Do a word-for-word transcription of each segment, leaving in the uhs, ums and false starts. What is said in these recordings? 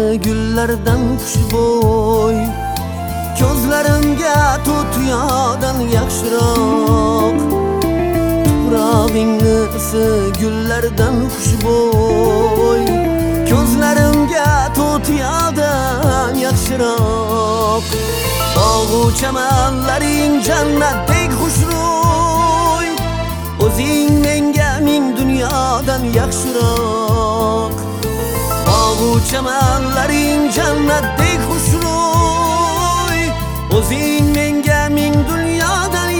gullardan xushbo'y, ko'zlarimga to'tiyodan yaxshiroq. Tuprog'ingni isi gullardan xushbo'y, ko'zlarimga to'tiyodan yaxshiroq. Bog'u chamanlaring jannatdek xushro'y, o'zing menga ming dunyodan yaxshiroq. Bog'u chamanlaring jannatdek xushro'y, o'zing menga ming dunyodan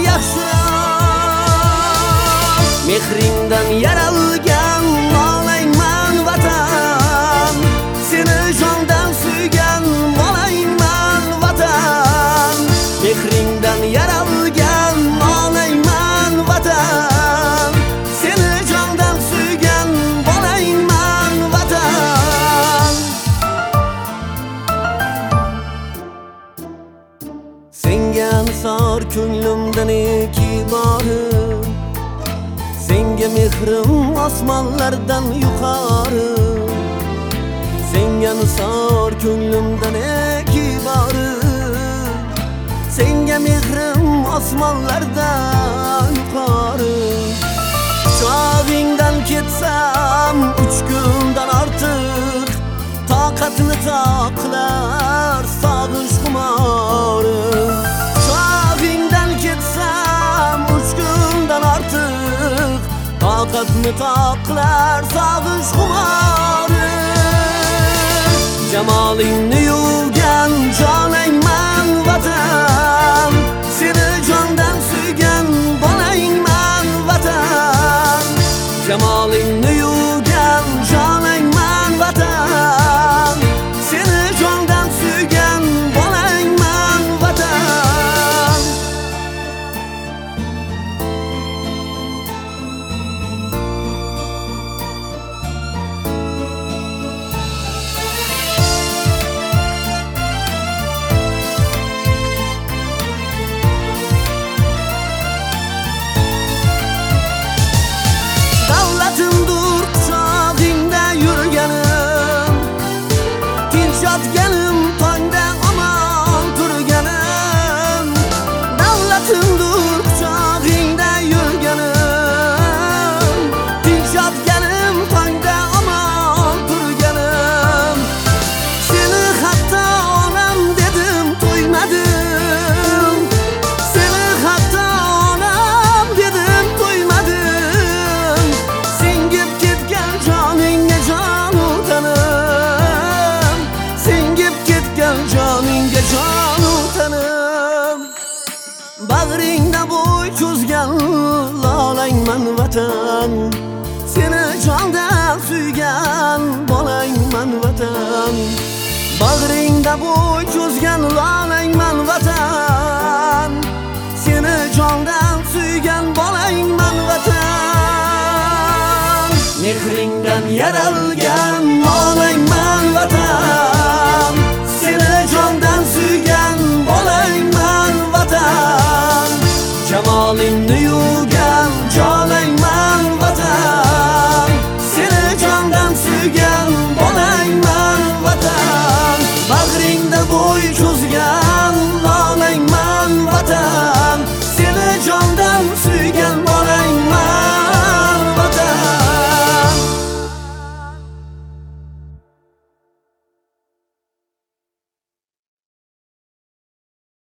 yaxshiroq. Mehringdan yaralgan olayman vatan, seni jondan suygan bolayman vatan. Mehringdan yaralgan olayman vatan, seni jondan suygan bolayman vatan. Senga nisor ko'nglimdan neki bori, senga mehrim osmonlardan yuqori. Senga nisor ko'nglimdan neki bori, senga mehrim osmonlardan yuqori. Quchog'ingdan ketsam uch kundan ortiq, toqatni toqlar sog'ish xumori. Quchog'ingdan ketsam uch kundan ortiq, toqatni toqlar sog'ish xumori. Jamolingni yuvgan jonangman vatan, seni jondan suygan bolayman vatan. Jamolingni yuvgan jonangman vatan, seni jondan suygan bolayman vatan. Davlatimdur quchog'ingda yurganim, tinch yotganim tongda omon turganim. Davlatimdur quchog'ingda yurganim, tinch yotganim tongda omon turganim. Seni hatto onam dedim to'ymadim, seni hatto onam dedim to'ymadim. Singib ketgan joningga jon utanim, singib ketgan joningga jon utanim. Bag'ringda bo'y cho'zgan lolangman vatan, seni jondan suygan bolayman vatan. Bag'ringda bo'y cho'zgan lolangman vatan, seni jondan suygan bolayman vatan. Mehringdan yaralgan